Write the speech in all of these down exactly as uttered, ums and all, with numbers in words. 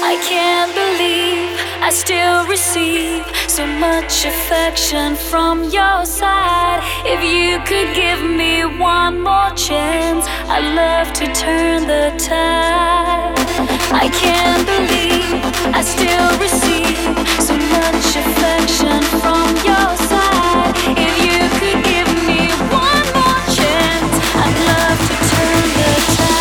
I can't believe I still receive so much affection from your side. If you could give me one more chance, I'd love to turn the tide. I can't believe I still receive so much affection from your side. If you could give me one more chance, I'd love to turn the tide.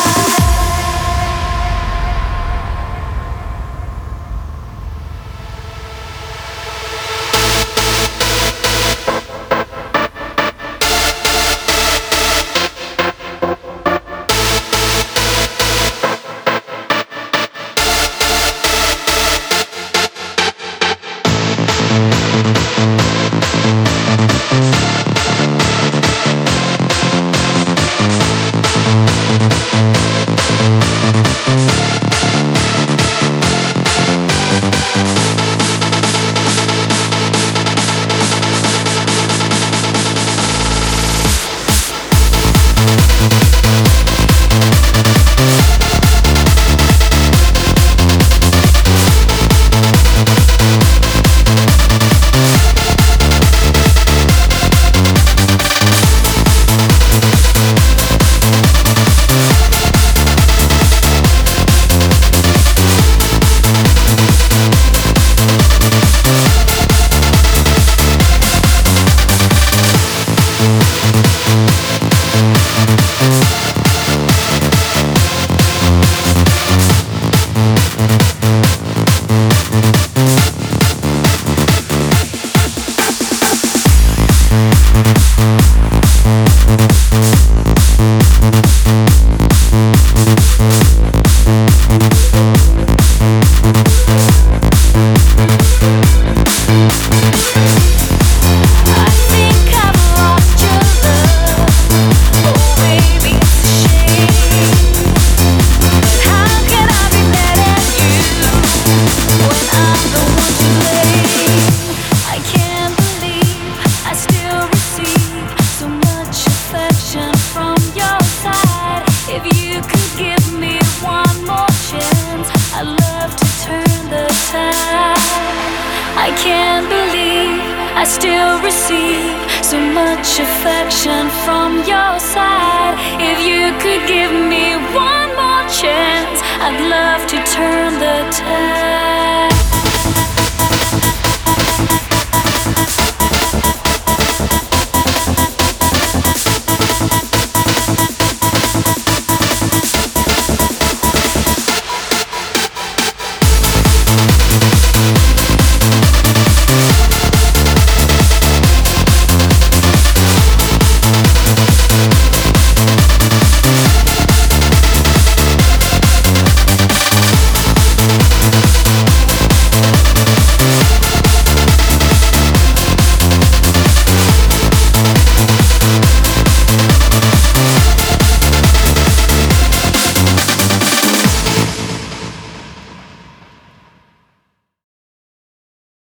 I can't believe I still receive so much affection from your side. If you could give me one more chance, I'd love to turn the tide.